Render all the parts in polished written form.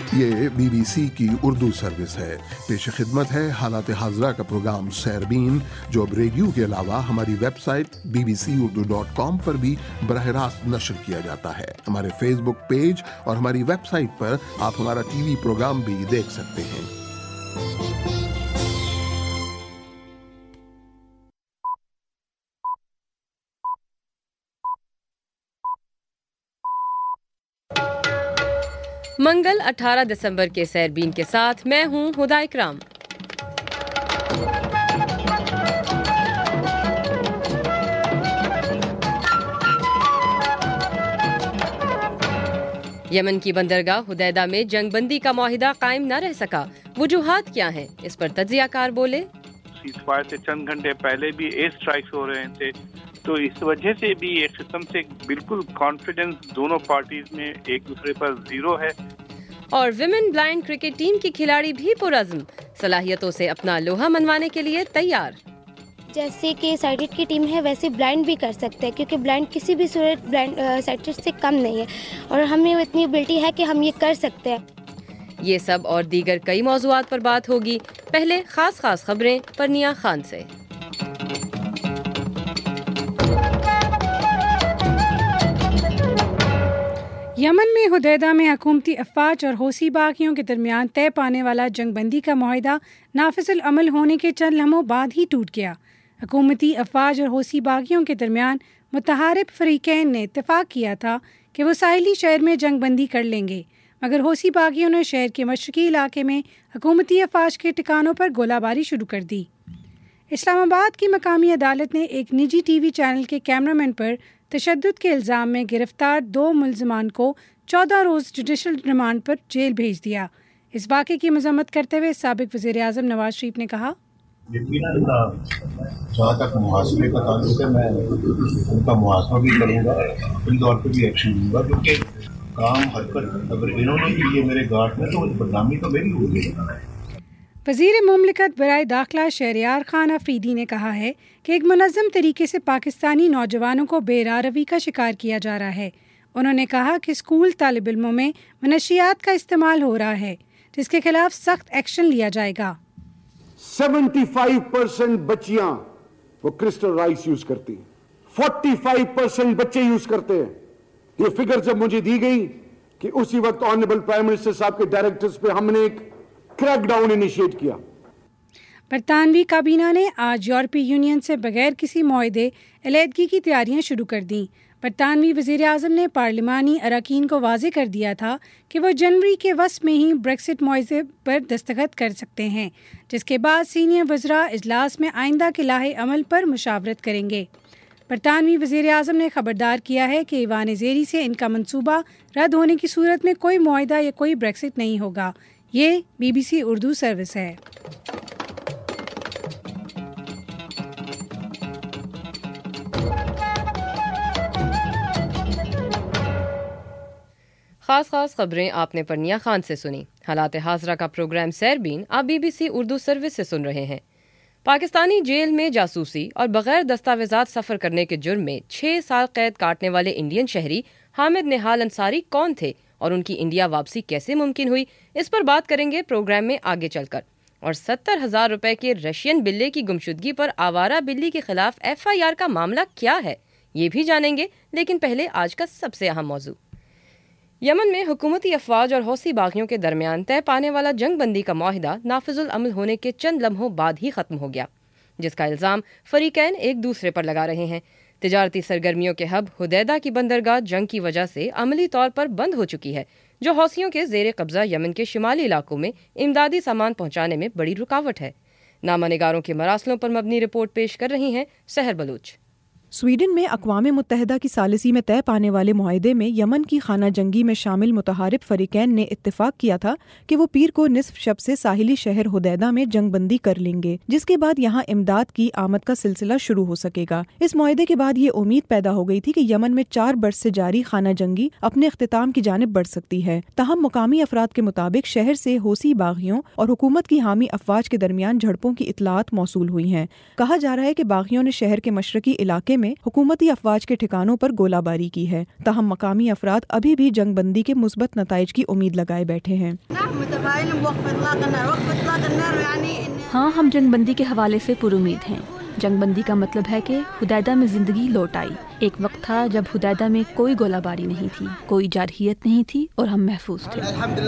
یہ BBC کی Urdu service ہے۔ پیش خدمت ہے حالات حاضرہ کا پروگرام سیربین، جو اب ریڈیو کے علاوہ ہماری ویب سائٹ bbcurdu.com پر بھی براہ راست نشر کیا جاتا ہے۔ ہمارے فیس بک پیج اور ہماری ویب سائٹ پر آپ ہمارا ٹی وی پروگرام بھی دیکھ سکتے ہیں۔ منگل 18 دسمبر کے سیربین کے ساتھ میں ہوں ہدا اکرام۔ یمن کی بندرگاہ حدیدہ میں جنگ بندی کا معاہدہ قائم نہ رہ سکا، وجوہات کیا ہیں؟ اس پر تجزیہ کار بولے، سیز فائر سے چند گھنٹے پہلے بھی ایئر اسٹرائکس ہو رہے تھے، تو اس وجہ سے بھی ایک قسم سے بالکل کانفیڈنس دونوں پارٹیز میں ایک دوسرے پر زیرو ہے۔ اور ویمن بلائنڈ کرکٹ ٹیم کی کھلاڑی بھی پرعزم، صلاحیتوں سے اپنا لوہا منوانے کے لیے تیار۔ جیسے کہ سائٹڈ کی ٹیم ہے ویسے بلائنڈ بھی کر سکتے ہیں، کیونکہ بلائنڈ کسی بھی صورت بلائنڈ سائٹڈ سے کم نہیں ہے، اور ہمیں اتنی ایبلٹی ہے کہ ہم یہ کر سکتے ہیں۔ یہ سب اور دیگر کئی موضوعات پر بات ہوگی۔ پہلے خاص خبریں پرنیا خان سے۔ یمن میں حدیدہ میں حکومتی افواج اور حوثی باغیوں کے درمیان طے پانے والا جنگ بندی کا معاہدہ نافذ العمل ہونے کے چند لمحوں بعد ہی ٹوٹ گیا۔ حکومتی افواج اور حوثی باغیوں کے درمیان متحارب فریقین نے اتفاق کیا تھا کہ وہ ساحلی شہر میں جنگ بندی کر لیں گے، مگر حوثی باغیوں نے شہر کے مشرقی علاقے میں حکومتی افواج کے ٹھکانوں پر گولہ باری شروع کر دی۔ اسلام آباد کی مقامی عدالت نے ایک نجی ٹی وی چینل کے کیمرامین پر تشدد کے الزام میں گرفتار 2 ملزمان کو 14 روز جوڈیشل ریمانڈ پر جیل بھیج دیا۔ اس واقعے کی مذمت کرتے ہوئے سابق وزیر اعظم نواز شریف نے کہا، جہاں تک محاسبے کا تعلق ہے میں ان کا محاسبہ بھی کروں گا، ان طور پہ بھی ایکشن لوں گا، کیونکہ کام حرکت اگر انہوں نے کی ہے میرے گھاٹ میں تو بدنامی تو میری ہوگی۔ وزیر مملکت برائے داخلہ شہریار خان افریدی نے کہا ہے کہ ایک منظم طریقے سے پاکستانی نوجوانوں کو بے راہ روی کا شکار کیا جا رہا ہے۔ انہوں نے کہا کہ اسکول طالب علموں میں منشیات کا استعمال ہو رہا ہے، جس کے خلاف سخت ایکشن لیا جائے گا۔ 75% بچیاں وہ کرسٹل رائس یوز کرتی، 45% بچے یوز کرتے ہیں۔ یہ فگر جب مجھے دی گئی کہ اسی وقت آنریبل پرائم منسٹر صاحب کے ڈائریکٹرز پہ ہم نے ایک کریک ڈاؤن انیشیٹ کیا۔ برطانوی کابینہ نے آج یورپی یونین سے بغیر کسی معاہدے علیحدگی کی تیاریاں شروع کر دیں۔ برطانوی وزیر اعظم نے پارلیمانی اراکین کو واضح کر دیا تھا کہ وہ جنوری کے وسط میں ہی بریکسٹ معاہدے پر دستخط کر سکتے ہیں، جس کے بعد سینئر وزراء اجلاس میں آئندہ کے لائحہ عمل پر مشاورت کریں گے۔ برطانوی وزیر اعظم نے خبردار کیا ہے کہ ایوان زیری سے ان کا منصوبہ رد ہونے کی صورت میں کوئی معاہدہ یا کوئی بریکسٹ نہیں ہوگا۔ یہ BBC اردو سروس ہے۔ خاص خبریں آپ نے پرنیا خان سے سنی۔ حالات حاضرہ کا پروگرام سیربین آپ BBC اردو سروس سے سن رہے ہیں۔ پاکستانی جیل میں جاسوسی اور بغیر دستاویزات سفر کرنے کے جرم میں 6 سال قید کاٹنے والے انڈین شہری حامد نہال انصاری کون تھے اور ان کی انڈیا واپسی کیسے ممکن ہوئی، اس پر بات کریں گے پروگرام میں آگے چل کر۔ اور 70,000 روپے کے رشین بلے کی گمشدگی پر آوارہ بلی کے خلاف FIR کا معاملہ کیا ہے، یہ بھی جانیں گے، لیکن پہلے آج کا سب سے اہم موضوع۔ یمن میں حکومتی افواج اور حوثی باغیوں کے درمیان طے پانے والا جنگ بندی کا معاہدہ نافذ العمل ہونے کے چند لمحوں بعد ہی ختم ہو گیا، جس کا الزام فریقین ایک دوسرے پر لگا رہے ہیں۔ تجارتی سرگرمیوں کے ہب حدیدہ کی بندرگاہ جنگ کی وجہ سے عملی طور پر بند ہو چکی ہے، جو حوثیوں کے زیر قبضہ یمن کے شمالی علاقوں میں امدادی سامان پہنچانے میں بڑی رکاوٹ ہے۔ نامہ نگاروں کے مراسلوں پر مبنی رپورٹ پیش کر رہی ہیں سحر بلوچ۔ سویڈن میں اقوام متحدہ کی ثالثی میں طے پانے والے معاہدے میں یمن کی خانہ جنگی میں شامل متحارب فریقین نے اتفاق کیا تھا کہ وہ پیر کو نصف شب سے ساحلی شہر حدیدہ میں جنگ بندی کر لیں گے، جس کے بعد یہاں امداد کی آمد کا سلسلہ شروع ہو سکے گا۔ اس معاہدے کے بعد یہ امید پیدا ہو گئی تھی کہ یمن میں 4 برس سے جاری خانہ جنگی اپنے اختتام کی جانب بڑھ سکتی ہے۔ تاہم مقامی افراد کے مطابق شہر سے حوثی باغیوں اور حکومت کی حامی افواج کے درمیان جھڑپوں کی اطلاعات موصول ہوئی ہیں۔ کہا جا رہا ہے کہ باغیوں نے شہر کے مشرقی علاقے میں حکومتی افواج کے ٹھکانوں پر گولہ باری کی ہے. تاہم مقامی افراد ابھی بھی جنگ بندی کے مثبت نتائج کی امید لگائے بیٹھے ہیں. ہاں، ہم جنگ بندی کے حوالے سے پر امید ہیں. جنگ بندی کا مطلب ہے کہ حدیدہ میں زندگی لوٹ آئی. ایک وقت تھا جب حدیدہ میں کوئی گولہ باری نہیں تھی، کوئی جارحیت نہیں تھی اور ہم محفوظ تھے.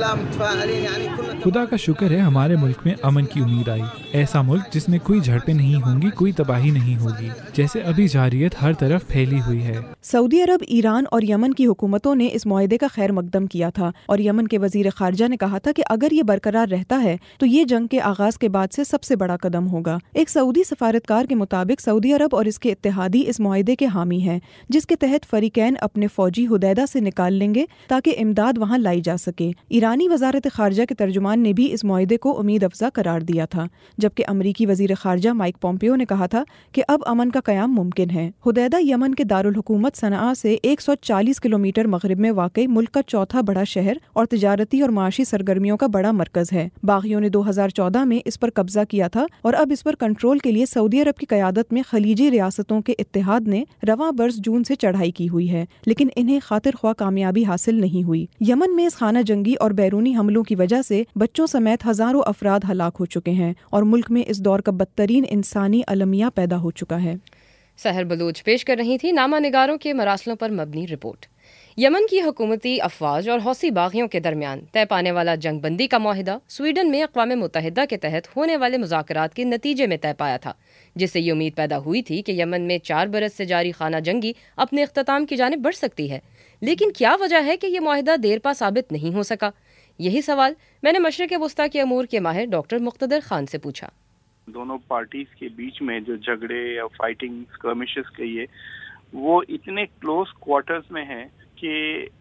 خدا کا شکر ہے ہمارے ملک میں امن کی امید آئی. ایسا ملک جس میں کوئی جھڑپیں نہیں ہوں گی، کوئی تباہی نہیں ہوگی، جیسے ابھی جارحیت ہر طرف پھیلی ہوئی ہے. سعودی عرب، ایران اور یمن کی حکومتوں نے اس معاہدے کا خیر مقدم کیا تھا اور یمن کے وزیر خارجہ نے کہا تھا کہ اگر یہ برقرار رہتا ہے تو یہ جنگ کے آغاز کے بعد سے سب سے بڑا قدم ہوگا. ایک سعودی سفارتکار کے مطابق سعودی عرب اور اس کے اتحادی اس معاہدے کے حامی ہیں، جس کے تحت فریقین اپنے فوجی حدیدہ سے نکال لیں گے تاکہ امداد وہاں لائی جا سکے. ایرانی وزارت خارجہ کے ترجمان نے بھی اس معاہدے کو امید افزا قرار دیا تھا، جبکہ امریکی وزیر خارجہ مائک پومپیو نے کہا تھا کہ اب امن کا قیام ممکن ہے. حدیدہ یمن کے دارالحکومت صنعاء سے 140 کلومیٹر مغرب میں واقع ملک کا چوتھا بڑا شہر اور تجارتی اور معاشی سرگرمیوں کا بڑا مرکز ہے. باغیوں نے 2014 میں اس پر قبضہ کیا تھا اور اب اس پر کنٹرول کے لیے سعودی عرب کی قیادت میں خلیجی ریاستوں کے اتحاد نے رواں برس جون سے چڑھائی کی ہوئی ہے، لیکن انہیں خاطر خواہ کامیابی حاصل نہیں ہوئی. یمن میں اس خانہ جنگی اور بیرونی حملوں کی وجہ سے بچوں سمیت ہزاروں افراد ہلاک ہو چکے ہیں اور ملک میں اس دور کا بدترین انسانی المیہ پیدا ہو چکا ہے. سحر بلوچ پیش کر رہی تھی نامہ نگاروں کے مراسلوں پر مبنی رپورٹ. یمن کی حکومتی افواج اور حوثی باغیوں کے درمیان طے پانے والا جنگ بندی کا معاہدہ سویڈن میں اقوام متحدہ کے تحت ہونے والے مذاکرات کے نتیجے میں طے پایا تھا، جس سے یہ امید پیدا ہوئی تھی کہ یمن میں 4 برس سے جاری خانہ جنگی اپنے اختتام کی جانب بڑھ سکتی ہے. لیکن کیا وجہ ہے کہ یہ معاہدہ دیر پا ثابت نہیں ہو سکا؟ یہی سوال میں نے مشرق وسطیٰ کے امور کے ماہر ڈاکٹر مقتدر خان سے پوچھا. دونوں پارٹیز کے بیچ میں جو جھگڑے یا فائٹنگ اسکرمشز کہیے وہ اتنے کلوز کوارٹرز میں ہیں کہ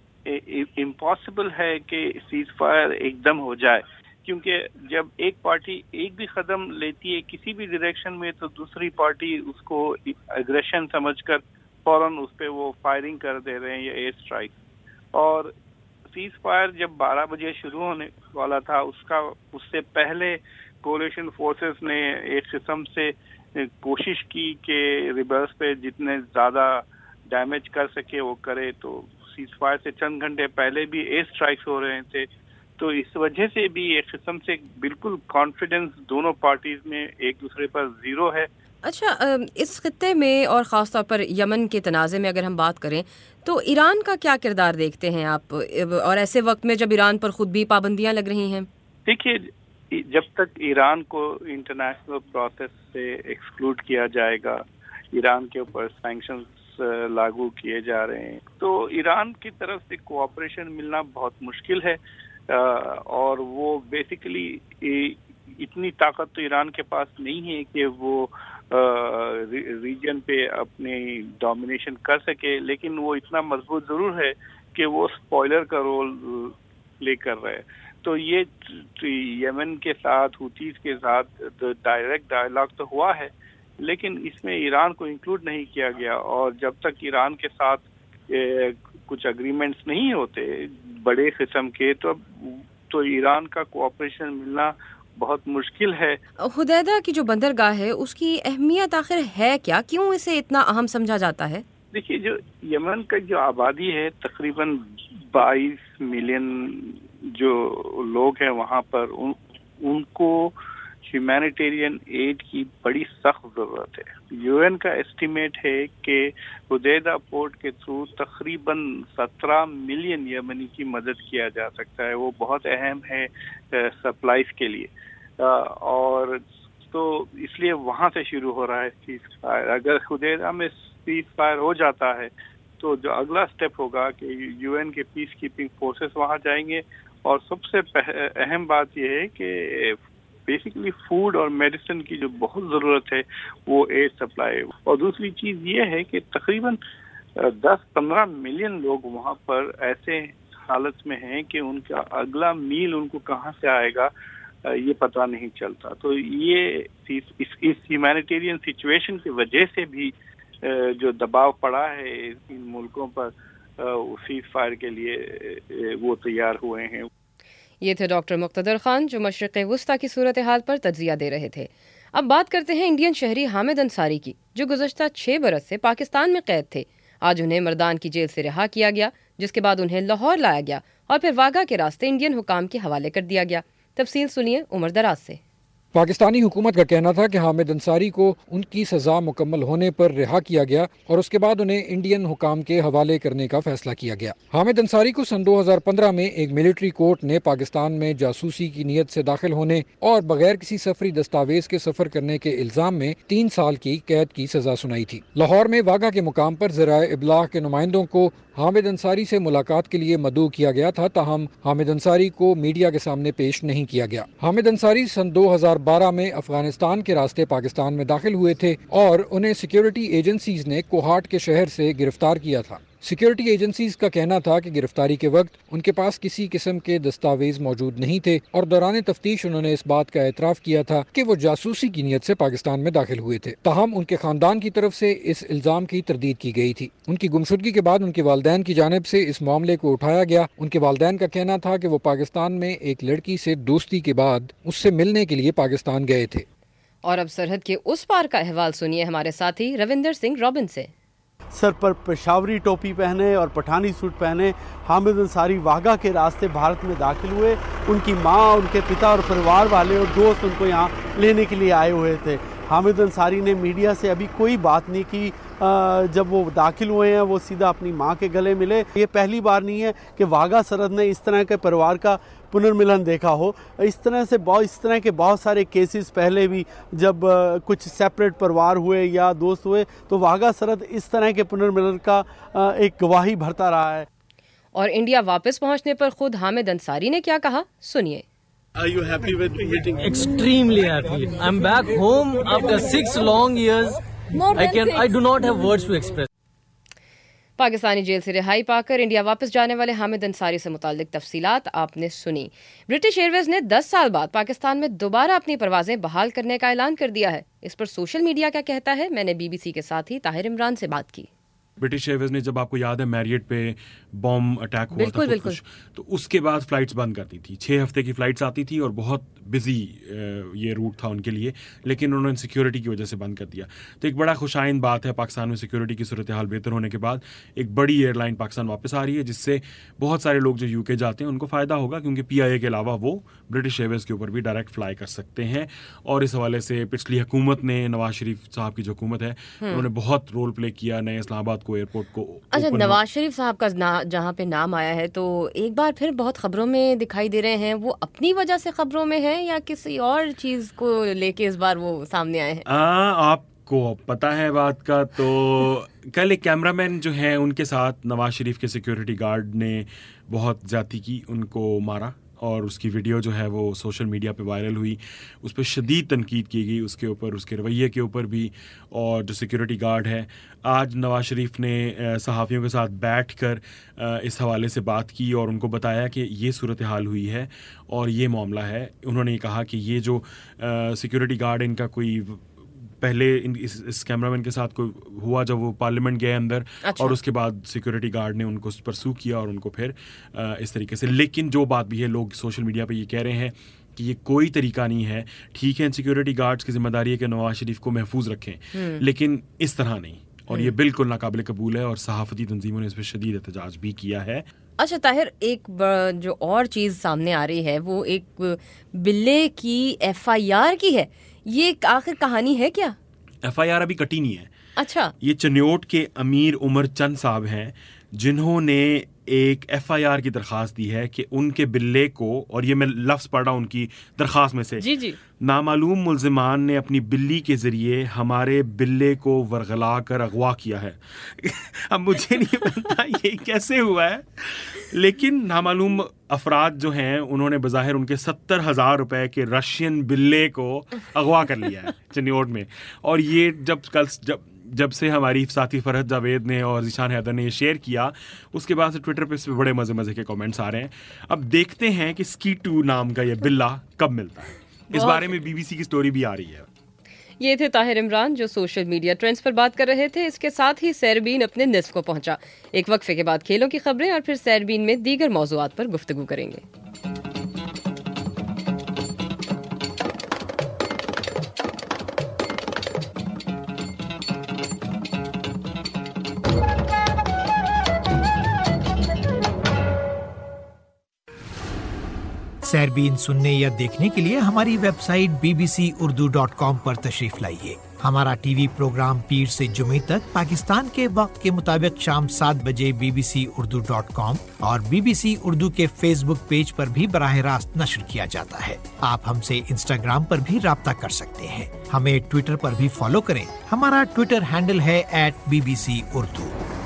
امپاسبل ہے کہ سیز فائر ایک دم ہو جائے، کیونکہ جب ایک پارٹی ایک بھی قدم لیتی ہے کسی بھی ڈائریکشن میں تو دوسری پارٹی اس کو اگریشن سمجھ کر فوراً اس پہ وہ فائرنگ کر دے رہے ہیں یا ایئر اسٹرائک. اور سیز فائر جب 12 بجے شروع ہونے والا تھا اس سے پہلے کولیشن فورسز نے ایک قسم سے کوشش کی کہ ریبلز پہ جتنے زیادہ ڈیمیج کر سکے وہ کرے. تو سیز فائر سے چند گھنٹے پہلے بھی ایئر اسٹرائکس ہو رہے تھے، تو اس وجہ سے بھی ایک قسم سے بالکل کانفیڈنس دونوں پارٹیز میں ایک دوسرے پر زیرو ہے. اچھا، اس خطے میں اور خاص طور پر یمن کے تنازع میں اگر ہم بات کریں تو ایران کا کیا کردار دیکھتے ہیں آپ، اور ایسے وقت میں جب ایران پر خود بھی پابندیاں لگ رہی ہیں؟ دیکھیے، جب تک ایران کو انٹرنیشنل پروسیس سے ایکسکلوڈ کیا جائے گا، ایران کے اوپر سینکشنز لاگو کیے جا رہے ہیں، تو ایران کی طرف سے کوآپریشن ملنا بہت مشکل ہے. اور وہ بیسیکلی اتنی طاقت تو ایران کے پاس نہیں ہے کہ وہ ریجن پہ اپنی ڈومینیشن کر سکے، لیکن وہ اتنا مضبوط ضرور ہے کہ وہ اسپوائلر کا رول پلے کر رہے ہیں. تو یہ یمن کے ساتھ، ہوتیز کے ساتھ ڈائریکٹ ڈائلاگ تو ہوا ہے، لیکن اس میں ایران کو انکلوڈ نہیں کیا گیا. اور جب تک ایران کے ساتھ کچھ اگریمنٹس نہیں ہوتے بڑے قسم کے، تو ایران کا کوآپریشن ملنا بہت مشکل ہے. حدیدہ کی جو بندرگاہ ہے اس کی اہمیت آخر ہے کیا؟ کیوں اسے اتنا اہم سمجھا جاتا ہے؟ دیکھیے، جو یمن کا جو آبادی ہے تقریباً 22 ملین جو لوگ ہیں وہاں پر، ان کو ہیومینیٹیرین ایڈ کی بڑی سخت ضرورت ہے. یو این کا ایسٹیمیٹ ہے کہ حدیدہ پورٹ کے تھرو تقریباً 17 ملین یمنی کی مدد کیا جا سکتا ہے. وہ بہت اہم ہے سپلائز کے لیے، اور تو اس لیے وہاں سے شروع ہو رہا ہے سیز فائر. اگر حدیدہ میں سیز فائر ہو جاتا ہے تو جو اگلا سٹیپ ہوگا کہ یو این کے پیس کیپنگ فورسز وہاں جائیں گے، اور سب سے اہم بات یہ ہے کہ بیسیکلی فوڈ اور میڈیسن کی جو بہت ضرورت ہے وہ ایڈ سپلائی. اور دوسری چیز یہ ہے کہ تقریباً 10-15 ملین لوگ وہاں پر ایسے حالت میں ہیں کہ ان کا اگلا میل ان کو کہاں سے آئے گا یہ پتہ نہیں چلتا. تو یہ اس ہیومینیٹیرین سچویشن کی وجہ سے بھی جو دباؤ پڑا ہے ان ملکوں پر سیز فائر کے لیے وہ تیار ہوئے ہیں. یہ تھے ڈاکٹر مقتدر خان جو مشرق وسطیٰ کی صورتحال پر تجزیہ دے رہے تھے. اب بات کرتے ہیں انڈین شہری حامد انصاری کی، جو گزشتہ 6 برس سے پاکستان میں قید تھے۔ آج انہیں مردان کی جیل سے رہا کیا گیا، جس کے بعد انہیں لاہور لایا گیا اور پھر واگا کے راستے انڈین حکام کے حوالے کر دیا گیا۔ تفصیل سنیے عمر دراز سے۔ پاکستانی حکومت کا کہنا تھا کہ حامد انصاری کو ان کی سزا مکمل ہونے پر رہا کیا گیا اور اس کے بعد انہیں انڈین حکام کے حوالے کرنے کا فیصلہ کیا گیا۔ حامد انصاری کو سن 2015 میں ایک ملٹری کورٹ نے پاکستان میں جاسوسی کی نیت سے داخل ہونے اور بغیر کسی سفری دستاویز کے سفر کرنے کے الزام میں 3 سال کی قید کی سزا سنائی تھی۔ لاہور میں واگا کے مقام پر ذرائع ابلاغ کے نمائندوں کو حامد انصاری سے ملاقات کے لیے مدعو کیا گیا تھا، تاہم حامد انصاری کو میڈیا کے سامنے پیش نہیں کیا گیا۔ حامد انصاری سن 2012 میں افغانستان کے راستے پاکستان میں داخل ہوئے تھے اور انہیں سیکیورٹی ایجنسیز نے کوہاٹ کے شہر سے گرفتار کیا تھا۔ سیکیورٹی ایجنسیز کا کہنا تھا کہ گرفتاری کے وقت ان کے پاس کسی قسم کے دستاویز موجود نہیں تھے اور دوران تفتیش انہوں نے اس بات کا اعتراف کیا تھا کہ وہ جاسوسی کی نیت سے پاکستان میں داخل ہوئے تھے، تاہم ان کے خاندان کی طرف سے اس الزام کی تردید کی گئی تھی۔ ان کی گمشدگی کے بعد ان کے والدین کی جانب سے اس معاملے کو اٹھایا گیا۔ ان کے والدین کا کہنا تھا کہ وہ پاکستان میں ایک لڑکی سے دوستی کے بعد اس سے ملنے کے لیے پاکستان گئے تھے۔ اور اب سرحد کے اس پار کا احوال سنیے ہمارے ساتھی روندر سنگھ رابن سے۔ سر پر پشاوری ٹوپی پہنے اور پٹھانی سوٹ پہنے حامد انصاری واگا کے راستے بھارت میں داخل ہوئے۔ ان کی ماں، ان کے پتا اور پریوار والے اور دوست ان کو یہاں لینے کے لیے آئے ہوئے تھے۔ حامد انصاری نے میڈیا سے ابھی کوئی بات نہیں کی۔ جب وہ داخل ہوئے ہیں وہ سیدھا اپنی ماں کے گلے ملے۔ یہ پہلی بار نہیں ہے کہ واگا سرحد نے اس طرح کے پریوار کا پنرملن دیکھا ہو۔ اس طرح کے بہت سارے کیسز پہلے بھی جب کچھ سیپریٹ پریوار ہوئے یا دوست ہوئے تو واگا سرحد اس طرح کے پنرملن کا ایک گواہی بھرتا رہا ہے۔ اور انڈیا واپس پہنچنے پر خود حامد انصاری نے کیا کہا، سنیے۔ Are you happy with meeting? Extremely happy. I'm back home after 6 long years. I do not have words to express. Pakistani jail سے رہائی پا کر انڈیا واپس جانے والے حامد انصاری سے متعلق تفصیلات آپ نے سنی۔ برٹش ایئر ویز نے 10 سال بعد پاکستان میں دوبارہ اپنی پروازیں بحال کرنے کا اعلان کر دیا ہے۔ اس پر سوشل میڈیا کیا کہتا ہے، میں نے BBC کے ساتھی طاہر عمران سے بات کی۔ برٹش ایئر ویز نے، جب آپ کو یاد ہے میریٹ پہ بوم اٹیک ہوا تھا تو اس کے بعد فلائٹس بند کرتی تھی۔ 6 ہفتے کی فلائٹس آتی تھی اور بہت بزی یہ روٹ تھا ان کے لیے، لیکن انہوں نے سیکیورٹی کی وجہ سے بند کر دیا۔ تو ایک بڑا خوش آئند بات ہے، پاکستان میں سیکیورٹی کی صورتحال بہتر ہونے کے بعد ایک بڑی ایئر لائن پاکستان واپس آ رہی ہے، جس سے بہت سارے لوگ جو UK جاتے ہیں ان کو فائدہ ہوگا، کیونکہ PIA کے علاوہ وہ برٹش ایئر ویز کے اوپر بھی ڈائریکٹ فلائی کر سکتے ہیں۔ اور اس حوالے سے پچھلی حکومت نے، نواز شریف صاحب کی جو حکومت ہے، انہوں نے بہت رول پلے کیا نئے اسلام آباد کو، ایئرپورٹ کو۔ اچھا، نواز شریف صاحب کا جہاں پہ نام آیا ہے تو ایک بار پھر بہت خبروں میں دکھائی دے رہے ہیں، وہ اپنی وجہ سے خبروں میں ہیں یا کسی اور چیز کو لے کے اس بار وہ سامنے آئے ہیں؟ آپ کو پتہ ہے بات کا؟ تو کل ایک کیمرہ مین جو ہیں ان کے ساتھ نواز شریف کے سیکیورٹی گارڈ نے بہت زیادتی کی، ان کو مارا، اور اس کی ویڈیو جو ہے وہ سوشل میڈیا پہ وائرل ہوئی۔ اس پہ شدید تنقید کی گئی، اس کے اوپر، اس کے رویے کے اوپر بھی۔ اور جو سیکیورٹی گارڈ ہے، آج نواز شریف نے صحافیوں کے ساتھ بیٹھ کر اس حوالے سے بات کی اور ان کو بتایا کہ یہ صورتحال ہوئی ہے اور یہ معاملہ ہے۔ انہوں نے کہا کہ یہ جو سیکیورٹی گارڈ ان کا کوئی پہلے اس کیمرہ کے ساتھ کوئی ہوا جب وہ پارلیمنٹ گئے اندر، اور اس کے بعد سیکیورٹی گارڈ نے ان کو پرسو کیا اور ان کو پھر اس طریقے سے۔ لیکن جو بات بھی ہے، لوگ سوشل میڈیا پہ یہ کہہ رہے ہیں کہ یہ کوئی طریقہ نہیں ہے۔ ٹھیک ہے، سیکیورٹی گارڈز کی ذمہ داری ہے کہ نواز شریف کو محفوظ رکھیں، لیکن اس طرح نہیں، اور یہ بالکل ناقابل قبول ہے، اور صحافتی تنظیموں نے اس پہ شدید احتجاج بھی کیا ہے۔ اچھا طاہر، ایک جو اور چیز سامنے آ رہی ہے وہ ایک بلے کی FIR کی ہے، یہ آخر کہانی ہے کیا؟ FIR ابھی کٹی نہیں ہے۔ اچھا، یہ چنیوٹ کے امیر عمر چند صاحب ہیں جنہوں نے ایک FIR کی درخواست دی ہے کہ ان کے بلے کو، اور یہ میں لفظ پڑھ رہا ہوں ان کی درخواست میں سے، جی نامعلوم ملزمان نے اپنی بلی کے ذریعے ہمارے بلے کو ورغلا کر اغوا کیا ہے۔ اب مجھے نہیں پتا یہ کیسے ہوا ہے، لیکن نامعلوم افراد جو ہیں انہوں نے بظاہر ان کے 70,000 روپے کے رشین بلے کو اغوا کر لیا ہے چنیوٹ میں۔ اور یہ جب سے ہماری ساتھی فرحت جاوید نے اور ذیشان حیدر نے یہ شیئر کیا، اس کے بعد سے ٹویٹر پہ اس پہ بڑے مزے کے کامنٹس آ رہے ہیں۔ اب دیکھتے ہیں کہ سکیٹو نام کا یہ بلہ کب ملتا ہے۔ اس بارے میں BBC کی سٹوری بھی آ رہی ہے۔ یہ تھے طاہر عمران جو سوشل میڈیا ٹرینڈز پر بات کر رہے تھے۔ اس کے ساتھ ہی سیربین اپنے نصف کو پہنچا۔ ایک وقفے کے بعد کھیلوں کی خبریں اور پھر سیربین میں دیگر موضوعات پر گفتگو کریں گے۔ سیربین سننے یا دیکھنے کے لیے ہماری ویب سائٹ bbcurdu.com پر تشریف لائیے۔ ہمارا ٹی وی پروگرام پیر سے جمعے تک پاکستان کے وقت کے مطابق شام 7 بجے bbcurdu.com اور BBC اردو کے فیس بک پیج پر بھی براہ راست نشر کیا جاتا ہے۔ آپ ہم سے انسٹاگرام پر بھی رابطہ کر سکتے ہیں۔ ہمیں ٹویٹر پر بھی فالو کریں، ہمارا ٹویٹر ہینڈل ہے @BBC Urdu۔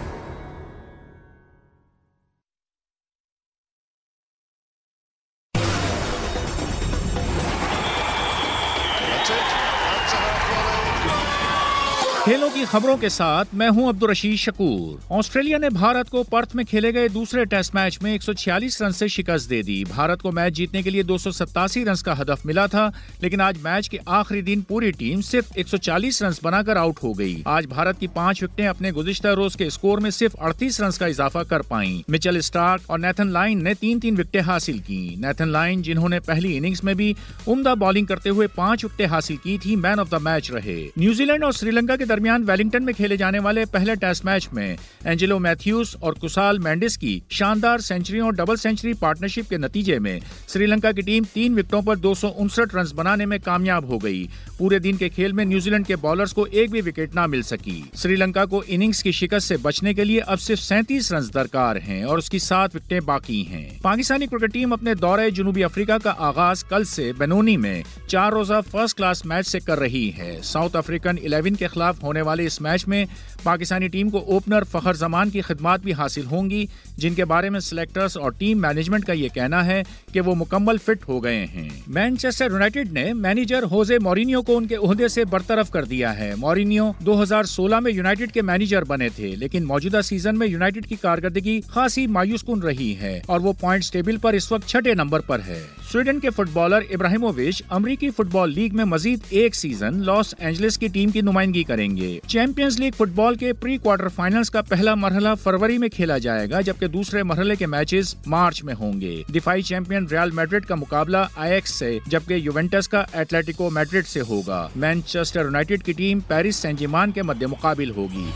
کھیلوں کی خبروں کے ساتھ میں ہوں عبدالرشید شکور۔ آسٹریلیا نے بھارت کو پرتھ میں کھیلے گئے دوسرے ٹیسٹ میچ میں 146 رن سے شکست دے دی۔ بھارت کو میچ جیتنے کے لیے 287 رنز کا ہدف ملا تھا، لیکن آج میچ کے آخری دن پوری ٹیم صرف 140 رنز بنا کر آؤٹ ہو گئی۔ آج بھارت کی 5 وکٹیں اپنے گزشتہ روز کے اسکور میں صرف 38 رنز کا اضافہ کر پائیں۔ مچل اسٹارک اور نیتھن لائن نے 3 وکٹیں حاصل کی۔ نیتھن لائن، جنہوں نے پہلی اننگز میں بھی عمدہ بالنگ کرتے ہوئے 5 وکٹیں حاصل کی تھی، مین آف دا میچ رہے۔ نیوزی لینڈ اور سری لنکا کے درمیان ویلنگٹن میں کھیلے جانے والے پہلے ٹیسٹ میچ میں اینجلو میتھیوز اور کسال مینڈس کی شاندار سینچریوں اور ڈبل سینچری پارٹنرشپ کے نتیجے میں سری لنکا کی ٹیم 3 وکٹوں پر 259 رنز بنانے میں کامیاب ہو گئی۔ پورے دن کے کھیل میں نیوزی لینڈ کے بالرز کو ایک بھی وکٹ نہ مل سکی۔ سری لنکا کو اننگز کی شکست سے بچنے کے لیے اب صرف 37 رنز درکار ہیں اور اس کی 7 وکٹیں باقی ہیں۔ پاکستانی کرکٹ ٹیم اپنے دورے جنوبی افریقہ کا آغاز کل سے بنونی میں 4 روزہ فرسٹ کلاس میچ سے کر رہی ہے۔ ساؤتھ افریقن 11 کے خلاف ہونے والے اس میچ میں پاکستانی ٹیم کو اوپنر فخر زمان کی خدمات بھی حاصل ہوں گی، جن کے بارے میں سلیکٹرز اور ٹیم مینجمنٹ کا یہ کہنا ہے کہ وہ مکمل فٹ ہو گئے ہیں۔ مانچسٹر یونائیٹڈ نے مینیجر ہوزے مورینیو کو ان کے عہدے سے برطرف کر دیا ہے۔ مورینیو 2016 میں یونائیٹڈ کے مینیجر بنے تھے، لیکن موجودہ سیزن میں یونائیٹڈ کی کارکردگی خاصی مایوس کن رہی ہے اور وہ پوائنٹس ٹیبل پر اس وقت 6 نمبر پر ہے۔ سویڈن کے فٹ بالر ابراہیمووچ امریکی فٹ بال لیگ میں مزید ایک سیزن لاس اینجلس کی ٹیم کی نمائندگی کریں گے۔ چیمپئنز لیگ فٹ بال کے پری کوارٹر فائنلز کا پہلا مرحلہ فروری میں کھیلا جائے گا، جبکہ دوسرے مرحلے کے میچز مارچ میں ہوں گے۔ دفاعی چیمپئن ریال میڈرڈ کا مقابلہ آئیکس سے، جبکہ یوونٹس کا ایتلیٹیکو میڈرڈ سے ہوگا۔ مانچسٹر یونائیٹڈ کی ٹیم پیرس سین جرمین کے مد مقابل ہوگی۔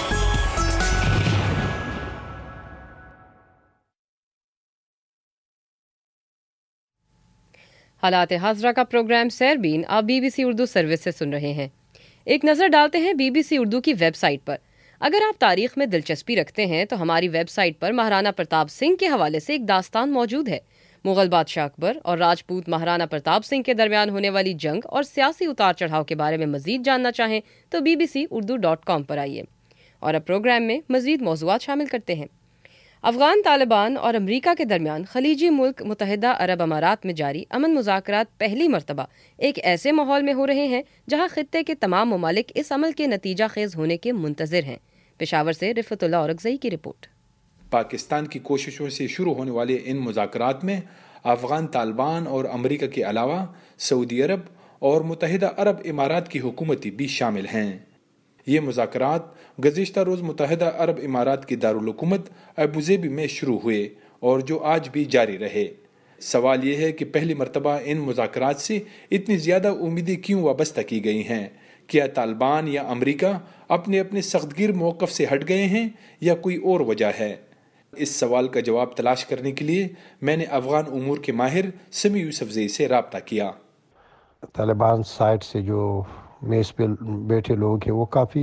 حالات حاضرہ کا پروگرام سیربین آپ BBC اردو سروس سے سن رہے ہیں۔ ایک نظر ڈالتے ہیں BBC اردو کی ویب سائٹ پر۔ اگر آپ تاریخ میں دلچسپی رکھتے ہیں تو ہماری ویب سائٹ پر مہارانا پرتاپ سنگھ کے حوالے سے ایک داستان موجود ہے۔ مغل بادشاہ اکبر اور راجپوت مہارانا پرتاپ سنگھ کے درمیان ہونے والی جنگ اور سیاسی اتار چڑھاؤ کے بارے میں مزید جاننا چاہیں تو bbcurdu.com پر آئیے۔ اور اب پروگرام میں مزید موضوعات شامل کرتے ہیں۔ افغان طالبان اور امریکہ کے درمیان خلیجی ملک متحدہ عرب امارات میں جاری امن مذاکرات پہلی مرتبہ ایک ایسے ماحول میں ہو رہے ہیں جہاں خطے کے تمام ممالک اس عمل کے نتیجہ خیز ہونے کے منتظر ہیں۔ پشاور سے رفعت اللہ اورکزئی کی رپورٹ۔ پاکستان کی کوششوں سے شروع ہونے والے ان مذاکرات میں افغان طالبان اور امریکہ کے علاوہ سعودی عرب اور متحدہ عرب امارات کی حکومتیں بھی شامل ہیں۔ یہ مذاکرات گزشتہ روز متحدہ عرب امارات کی دارالحکومت ابوظہبی میں شروع ہوئے اور جو آج بھی جاری رہے۔ سوال یہ ہے کہ پہلی مرتبہ ان مذاکرات سے اتنی زیادہ امیدیں کیوں وابستہ کی گئی ہیں؟ کیا طالبان یا امریکہ اپنے سخت گیر موقف سے ہٹ گئے ہیں یا کوئی اور وجہ ہے؟ اس سوال کا جواب تلاش کرنے کے لیے میں نے افغان امور کے ماہر سمیع یوسفزئی سے رابطہ کیا۔ طالبان سائٹ سے جو میز پہ بیٹھے لوگ ہیں وہ کافی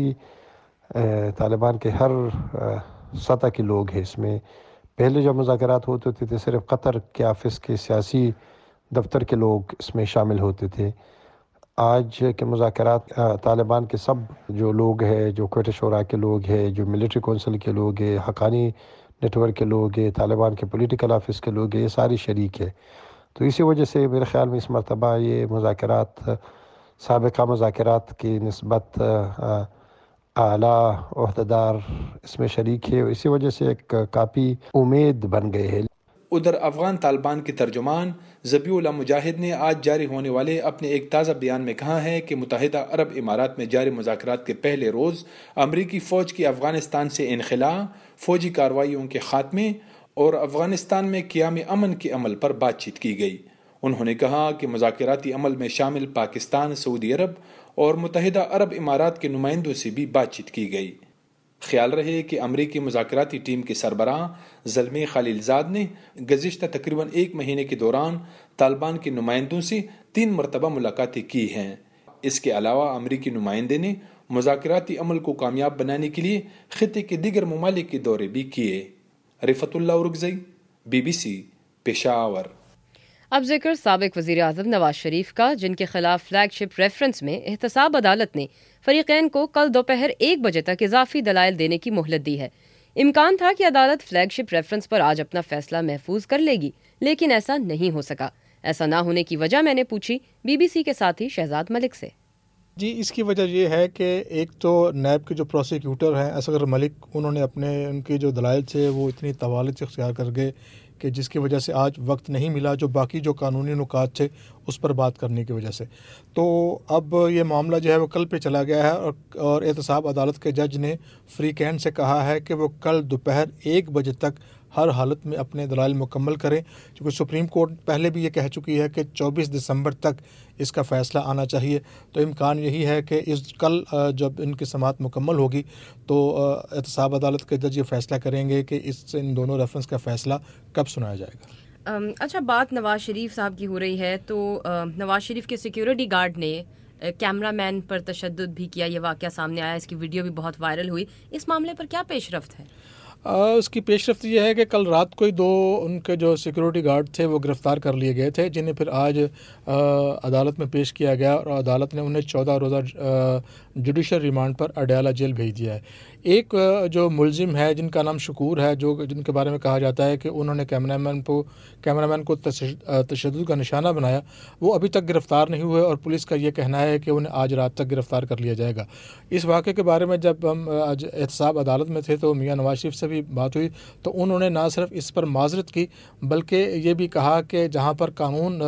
طالبان کے ہر سطح کے لوگ ہیں۔ اس میں پہلے جو مذاکرات ہوتے تھے صرف قطر کے آفس کے سیاسی دفتر کے لوگ اس میں شامل ہوتے تھے۔ آج کے مذاکرات طالبان کے سب جو لوگ ہیں، جو کوئٹہ شورا کے لوگ ہیں، جو ملٹری کونسل کے لوگ ہیں، حقانی نیٹ ورک کے لوگ ہیں، طالبان کے پولیٹیکل آفس کے لوگ ہیں، یہ ساری شریک ہے۔ تو اسی وجہ سے میرے خیال میں اس مرتبہ یہ مذاکرات سابقہ مذاکرات کی نسبت اعلیٰ عہدیدار اس میں شریک ہے، اسی وجہ سے ایک کافی امید بن گئے ہے۔ ادھر افغان طالبان کے ترجمان ذبیح اللہ مجاہد نے آج جاری ہونے والے اپنے ایک تازہ بیان میں کہا ہے کہ متحدہ عرب امارات میں جاری مذاکرات کے پہلے روز امریکی فوج کی افغانستان سے انخلاء، فوجی کارروائیوں کے خاتمے اور افغانستان میں قیام امن کے عمل پر بات چیت کی گئی۔ انہوں نے کہا کہ مذاکراتی عمل میں شامل پاکستان، سعودی عرب اور متحدہ عرب امارات کے نمائندوں سے بھی بات چیت کی گئی۔ خیال رہے کہ امریکی مذاکراتی ٹیم کے سربراہ زلمے خلیلزاد نے گزشتہ تقریباً 1 مہینے کے دوران طالبان کے نمائندوں سے 3 مرتبہ ملاقاتیں کی ہیں۔ اس کے علاوہ امریکی نمائندے نے مذاکراتی عمل کو کامیاب بنانے کے لیے خطے کے دیگر ممالک کے دورے بھی کیے۔ رفعت اللہ اورگزئی، BBC، پشاور۔ اب ذکر سابق وزیر اعظم نواز شریف کا، جن کے خلاف فلیگ شپ ریفرنس میں احتساب عدالت نے فریقین کو کل دوپہر 1 بجے تک اضافی دلائل دینے کی مہلت دی ہے۔ امکان تھا کہ عدالت فلیگ شپ ریفرنس پر آج اپنا فیصلہ محفوظ کر لے گی، لیکن ایسا نہیں ہو سکا۔ ایسا نہ ہونے کی وجہ میں نے پوچھی BBC کے ساتھی شہزاد ملک سے۔ جی، اس کی وجہ یہ ہے کہ ایک تو نیب کے جو پروسیکیوٹر ہیں اصغر ملک، انہوں نے ان کے جو دلائل تھے وہ اتنی طوالت اختیار کر گئے کہ جس کی وجہ سے آج وقت نہیں ملا جو باقی جو قانونی نکات تھے اس پر بات کرنے کی وجہ سے۔ تو اب یہ معاملہ جو ہے وہ کل پہ چلا گیا ہے، اور احتساب عدالت کے جج نے فریقین سے کہا ہے کہ وہ کل دوپہر 1 بجے تک ہر حالت میں اپنے دلائل مکمل کریں، کیونکہ سپریم کورٹ پہلے بھی یہ کہہ چکی ہے کہ 24 دسمبر تک اس کا فیصلہ آنا چاہیے۔ تو امکان یہی ہے کہ کل جب ان کی سماعت مکمل ہوگی تو احتساب عدالت کے جج یہ فیصلہ کریں گے کہ ان دونوں ریفرنس کا فیصلہ کب سنایا جائے گا۔ اچھا، بات نواز شریف صاحب کی ہو رہی ہے، تو نواز شریف کے سیکیورٹی گارڈ نے کیمرہ مین پر تشدد بھی کیا، یہ واقعہ سامنے آیا، اس کی ویڈیو بھی بہت وائرل ہوئی۔ اس معاملے پر کیا پیش رفت ہے؟ اس کی پیش رفت یہ ہے کہ کل رات کو ہی 2 ان کے جو سیکورٹی گارڈ تھے وہ گرفتار کر لیے گئے تھے، جنہیں پھر آج عدالت میں پیش کیا گیا، اور عدالت نے انہیں 14 روزہ جوڈیشل ریمانڈ پر اڈیالہ جیل بھیج دیا ہے۔ ایک جو ملزم ہے جن کا نام شکور ہے، جن کے بارے میں کہا جاتا ہے کہ انہوں نے کیمرہ مین کو تشدد کا نشانہ بنایا، وہ ابھی تک گرفتار نہیں ہوئے، اور پولیس کا یہ کہنا ہے کہ انہیں آج رات تک گرفتار کر لیا جائے گا۔ اس واقعے کے بارے میں جب ہم آج احتساب عدالت میں تھے تو میاں نواز شریف سے بھی بات ہوئی، تو انہوں نے نہ صرف اس پر معذرت کی بلکہ یہ بھی کہا کہ جہاں پر قانون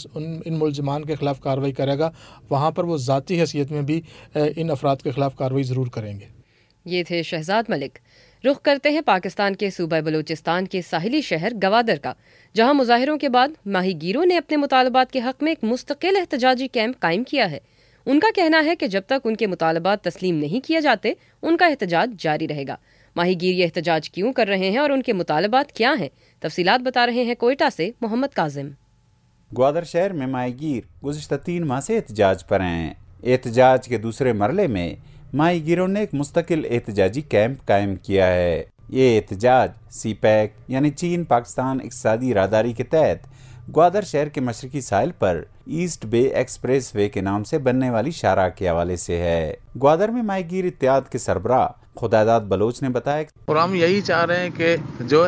ان ملزمان کے خلاف کارروائی کرے گا وہاں پر وہ ذاتی حیثیت میں بھی ان افراد کے خلاف کارروائی ضرور کریں گے۔ یہ تھے شہزاد ملک۔ رخ کرتے ہیں پاکستان کے صوبہ بلوچستان کے ساحلی شہر گوادر کا، جہاں مظاہروں کے بعد ماہی گیروں نے اپنے مطالبات کے حق میں ایک مستقل احتجاجی کیمپ قائم کیا ہے۔ ان کا کہنا ہے کہ جب تک ان کے مطالبات تسلیم نہیں کیے جاتے ان کا احتجاج جاری رہے گا۔ ماہی گیر یہ احتجاج کیوں کر رہے ہیں اور ان کے مطالبات کیا ہیں، تفصیلات بتا رہے ہیں کوئٹہ سے محمد کاظم۔ گوادر شہر میں ماہی گیر گزشتہ 3 ماہ سے احتجاج پر ہیں۔ احتجاج کے دوسرے مرحلے میں ماہی گیروں نے ایک مستقل احتجاجی کیمپ قائم کیا ہے۔ یہ احتجاج سی پیک یعنی چین پاکستان اقتصادی راہداری کے تحت گوادر شہر کے مشرقی ساحل پر ایسٹ بے ایکسپریس وے کے نام سے بننے والی شاہراہ کے حوالے سے ہے۔ گوادر میں ماہی گیر اتحاد کے سربراہ خداداد بلوچ نے بتایا اور ہم یہی چاہ رہے ہیں کہ جو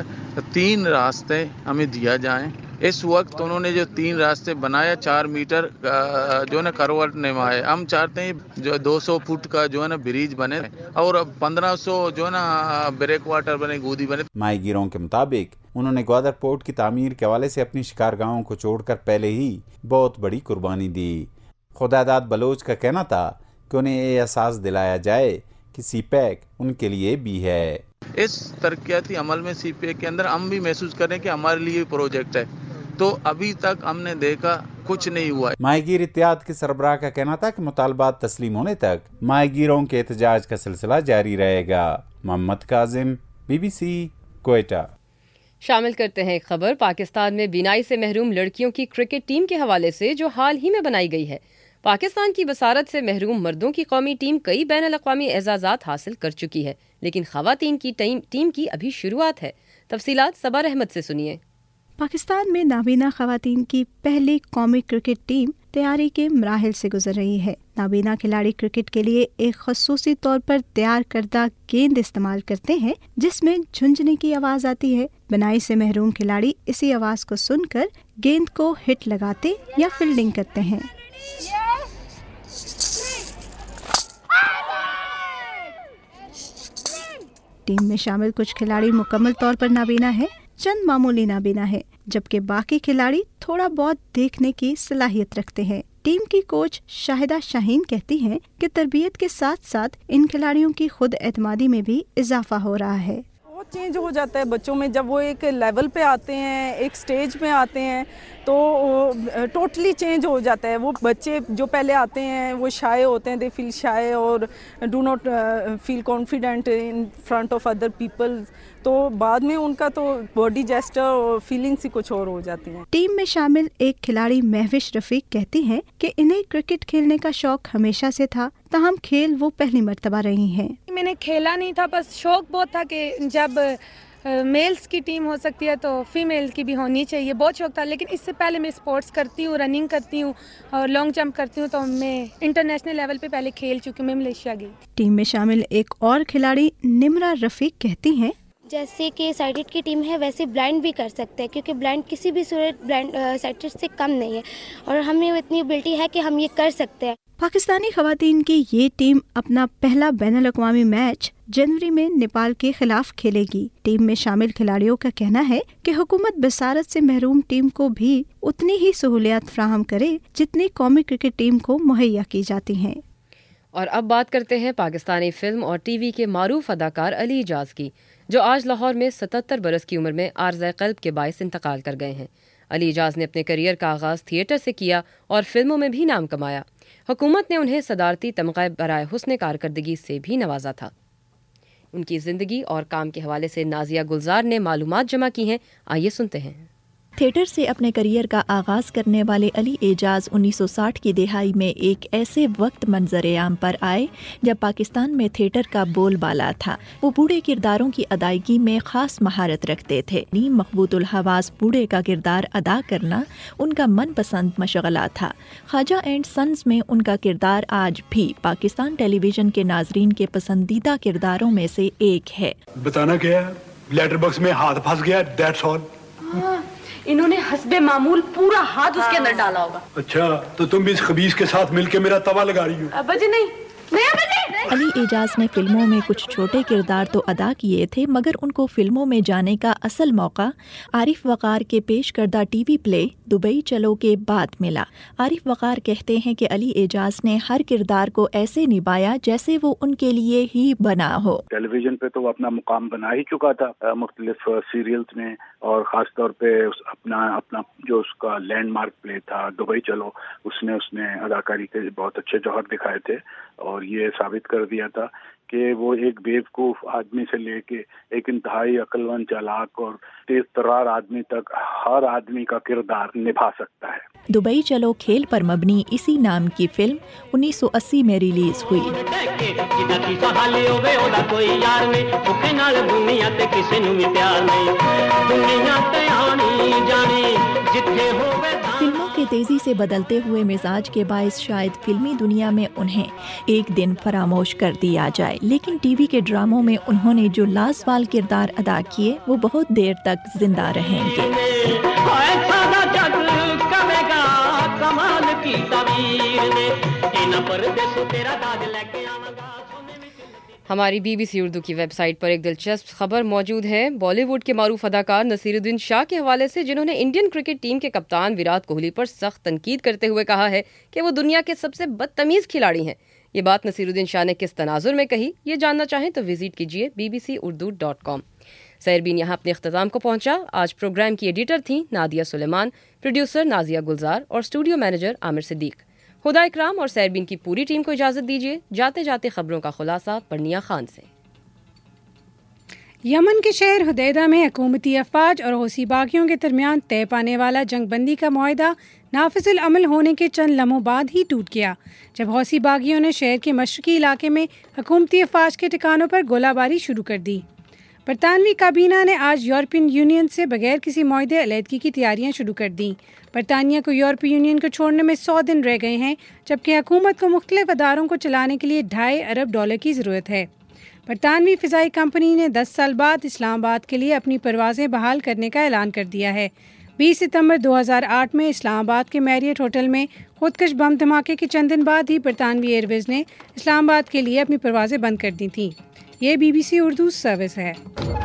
3 راستے ہمیں دیا جائیں۔ اس وقت انہوں نے جو 3 راستے بنایا 4 میٹر جو ہے نا کروٹ نما ہے، ہم چاہتے ہیں جو 200 فٹ کا جو ہے نا بریج بنے اور 1500 جو ہے نا بریک واٹر بنے، گودی بنے۔ ماہی گیروں کے مطابق انہوں نے گوادر پورٹ کی تعمیر کے حوالے سے اپنی شکارگاہوں کو چھوڑ کر پہلے ہی بہت بڑی قربانی دی۔ خداداد بلوچ کا کہنا تھا کہ انہیں یہ احساس دلایا جائے کہ سی پیک ان کے لیے بھی ہے۔ اس ترقیاتی عمل میں سی پیک کے اندر ہم بھی محسوس کریں کہ ہمارے لیے پروجیکٹ ہے، تو ابھی تک ہم نے دیکھا کچھ نہیں ہوا ہے۔ ماہی گیر اتحاد کے سربراہ کا کہنا تھا کہ مطالبات تسلیم ہونے تک ماہی گیروں کے احتجاج کا سلسلہ جاری رہے گا۔ محمد کاظم، BBC، کوئٹہ۔ شامل کرتے ہیں ایک خبر پاکستان میں بینائی سے محروم لڑکیوں کی کرکٹ ٹیم کے حوالے سے جو حال ہی میں بنائی گئی ہے۔ پاکستان کی بصارت سے محروم مردوں کی قومی ٹیم کئی بین الاقوامی اعزازات حاصل کر چکی ہے، لیکن خواتین کی ٹیم کی ابھی شروعات ہے۔ تفصیلات صبر احمد سے سنیے۔ پاکستان میں نابینا خواتین کی پہلی قومی کرکٹ ٹیم تیاری کے مراحل سے گزر رہی ہے۔ نابینا کھلاڑی کرکٹ کے لیے ایک خصوصی طور پر تیار کردہ گیند استعمال کرتے ہیں جس میں جھنجھنے کی آواز آتی ہے۔ بینائی سے محروم کھلاڑی اسی آواز کو سن کر گیند کو ہٹ لگاتے یا فیلڈنگ کرتے ہیں۔ ٹیم میں شامل کچھ کھلاڑی مکمل طور پر نابینا ہیں، چند معمولی نابینا ہے، جبکہ باقی کھلاڑی تھوڑا بہت دیکھنے کی صلاحیت رکھتے ہیں۔ ٹیم کی کوچ شاہدہ شاہین کہتی ہیں کہ تربیت کے ساتھ ساتھ ان کھلاڑیوں کی خود اعتمادی میں بھی اضافہ ہو رہا ہے۔ बहुत चेंज हो जाता है बच्चों में जब वो एक लेवल पे आते हैं, एक स्टेज में आते हैं तो टोटली चेंज हो जाता है। वो बच्चे जो पहले आते हैं वो शाय होते हैं, दे फील शाय और do not feel confident in front of other people, तो बाद में उनका तो बॉडी जेस्चर और फीलिंग्स ही कुछ और हो जाती हैं। टीम में शामिल एक खिलाड़ी महविश रफीक कहती हैं कि इन्हें क्रिकेट खेलने का शौक हमेशा से था, ताहम खेल वो पहली मर्तबा रही हैं। मैंने खेला नहीं था, बस शौक बहुत था कि जब मेल्स की टीम हो सकती है तो फीमेल की भी होनी चाहिए, बहुत शौक था। लेकिन इससे पहले मैं स्पोर्ट्स करती हूँ, रनिंग करती हूँ और लॉन्ग जंप करती हूँ, तो मैं इंटरनेशनल लेवल पे पहले खेल चुकी हूँ, मैं मलेशिया गई। टीम में शामिल एक और खिलाड़ी निम्रा रफीक कहती हैं, जैसे कि साइटेड की टीम है वैसे ब्लाइंड भी कर सकते हैं, क्योंकि ब्लाइंड किसी भी सूरत ब्लाइंड साइटेड से कम नहीं है और हमें इतनी एबिलिटी है कि हम ये कर सकते हैं। पाकिस्तानी खवातीन की ये टीम अपना पहला बैनुल अक़वामी मैच जनवरी में नेपाल के खिलाफ खेलेगी। टीम में शामिल खिलाड़ियों का कहना है कि हुकूमत बसारत से महरूम टीम को भी उतनी ही सहूलियात फ्राहम करे जितनी कौमी क्रिकेट टीम को मुहैया की जाती हैं। और अब बात करते हैं पाकिस्तानी फिल्म और टीवी के मारूफ अदाकार अली एजाज की, जो आज लाहौर में 77 बरस की उम्र में आर्ज़ क़ल्ब के बाइस इंतकाल कर गए हैं। अली एजाज ने अपने करियर का आगाज़ थिएटर से किया और फिल्मों में भी नाम कमाया। हुकूमत ने उन्हें सदारती तमग़ा बराए हुस्न कारकर्दगी से भी नवाजा था। उनकी ज़िंदगी और काम के हवाले से नाजिया गुलजार ने मालूमात जमा की हैं, आइए सुनते हैं। थिएटर से अपने करियर का आगाज़ करने वाले अली एजाज 1960 की दिहाई में एक ऐसे वक्त मंजर आम पर आए जब पाकिस्तान में थिएटर का बोलबाला था। वो बूढ़े किरदारों की अदायगी में ख़ास महारत रखते थे। नीम मकबूतुल हवास बूढ़े का किरदार अदा करना उनका मनपसंद मशगला था। ख्वाजा एंड सन्स में उनका किरदार आज भी पाकिस्तान टेलीविज़न के नाजरीन के पसंदीदा किरदारों में से एक है। बताना क्या है, लेटर बॉक्स में हाथ फंस गया, दैट्स ऑल। इन्होंने हस्बे मामूल पूरा हाथ उसके अंदर डाला होगा। अच्छा, तो तुम भी इस खबीस के साथ मिलके मेरा तवा लगा रही हो? बजे नहीं। अली एजाज ने फिल्मों में कुछ छोटे किरदार तो अदा किए थे, मगर उनको फिल्मों में जाने का असल मौका आरिफ वक़ार के पेश करदा टीवी प्ले दुबई चलो के बाद मिला। आरिफ वक़ार कहते हैं कि अली एजाज ने हर किरदार को ऐसे निभाया जैसे वो उनके लिए ही बना हो। टेलीविजन पे तो वो अपना मुकाम बना ही चुका था मुख्तलिफ सीरियल्स में, और ख़ास तौर पे अपना जो उसका लैंडमार्क प्ले था दुबई चलो, उसने अदाकारी के बहुत अच्छे जौहर दिखाए थे और ये साबित कर दिया था कि वो एक बेवकूफ आदमी से लेके एक इंतहाई अक्लमंद, चालाक और तेज तर्रार आदमी तक हर आदमी का किरदार निभा सकता है। दुबई चलो खेल पर मबनी इसी नाम की फिल्म 1980 में रिलीज हुई। फिल्मों के तेजी से बदलते हुए मिजाज के बायस शायद फिल्मी दुनिया में उन्हें एक दिन फरामोश कर दिया जाए, लेकिन टीवी के ड्रामों में उन्होंने जो लाजवाब किरदार अदा किए वो बहुत देर तक जिंदा रहेंगे। हमारी BBC उर्दू की वेबसाइट पर एक दिलचस्प खबर मौजूद है बॉलीवुड के मारूफ अदाकार नसीरुद्दीन शाह के हवाले से, जिन्होंने इंडियन क्रिकेट टीम के कप्तान विराट कोहली पर सख्त तनकीद करते हुए कहा है कि वो दुनिया के सबसे बदतमीज़ खिलाड़ी हैं। ये बात नसीरुद्दीन शाह ने किस तनाजुर में कही, ये जानना चाहें तो विजिट कीजिए bbcurdu.com। सैरबीन यहाँ अपने अख्ताम को पहुँचा। आज प्रोग्राम की एडिटर थी नादिया सुलेमान, प्रोड्यूसर नाजिया गुलजार और स्टूडियो मैनेजर आमिर सिद्दीक। खुदा इकराम और सैरबीन की पूरी टीम को इजाज़त दीजिए। जाते जाते खबरों का खुलासा परनिया खान से। यमन के शहर हुदैदा में हुकूमती अफवाज और हौसी बागियों के दरमियान तय पाने वाला जंग बंदी का मुआहदा नाफिजुल अमल होने के चंद लम्हों बाद ही टूट गया, जब हौसी बागियों ने शहर के मशरकी इलाके में हुकूमती अफवाज के ठिकानों पर गोलाबारी शुरू कर दी। बरतानवी काबीना ने आज यूरोपियन यूनियन से बगैर किसी मुआहदे अलहदगी की तैयारियां शुरू कर दी। बरतानिया को यूरोपीय यूनियन को छोड़ने में 100 दिन रह गए हैं, जबकि हुकूमत को मुख्तलिफ अदारों को चलाने के लिए $2.5 अरब की ज़रूरत है। बरतानवी फ़िज़ाई कंपनी ने 10 साल बाद इस्लामाबाद के लिए अपनी परवाज़ें बहाल करने का ऐलान कर दिया है। 20 सितंबर 2008 में इस्लामाबाद के मैरियट होटल में खुदकश बम धमाके के चंद दिन बाद ही बरतानवी एयरवेज़ ने इस्लामाबाद के लिए अपनी परवाज़ें बंद कर दी थीं। ये BBC उर्दू सर्विस है।